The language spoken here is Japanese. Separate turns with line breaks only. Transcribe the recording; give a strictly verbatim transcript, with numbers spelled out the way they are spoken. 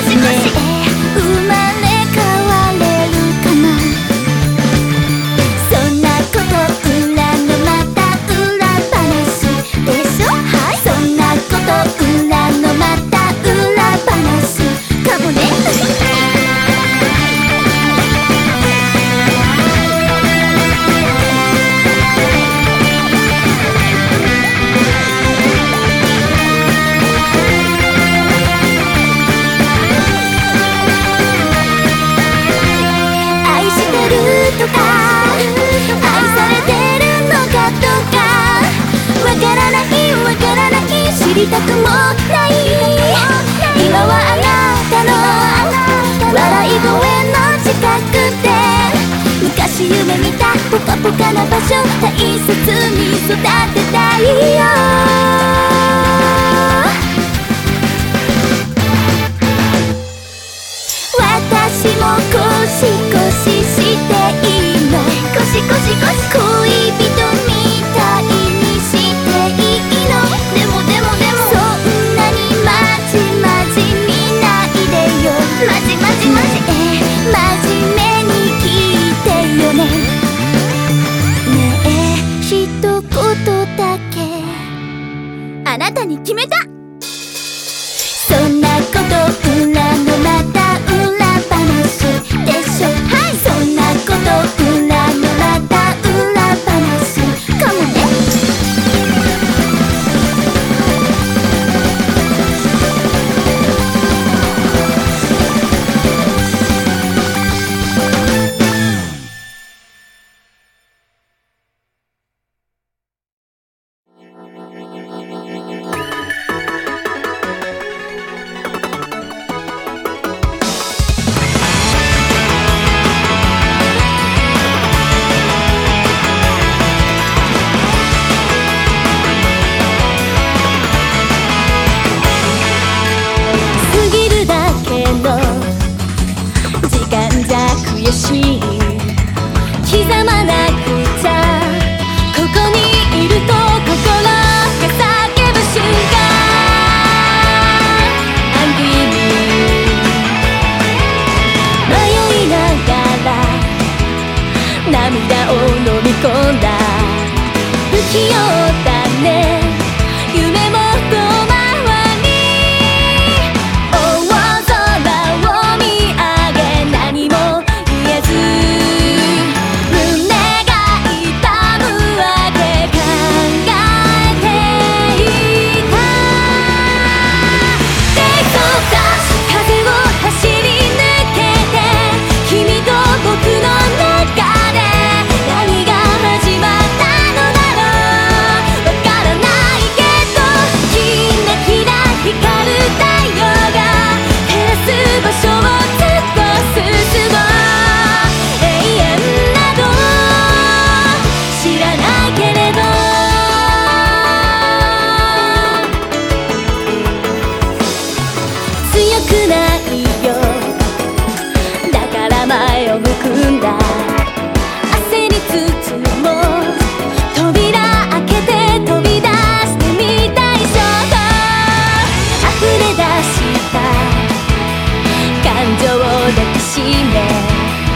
知りたくもない今はあなたの笑い声の近くで昔夢見たポカポカな場所大切に育てたいよ私もコシコシしていいのコシコシコシ恋人みたいにしていいのでもでもでもそんなにまじまじ見ないでよまじまじまじえ真面目に聞いてよねねえ一言だけあなたに決めたそんなこと裏のまた裏話でしょはいそんなこと裏のまた裏話かもね刻まなくちゃここにいると心が叫ぶ瞬間 Angry Me 迷いながら涙を飲み込んだ不器用だね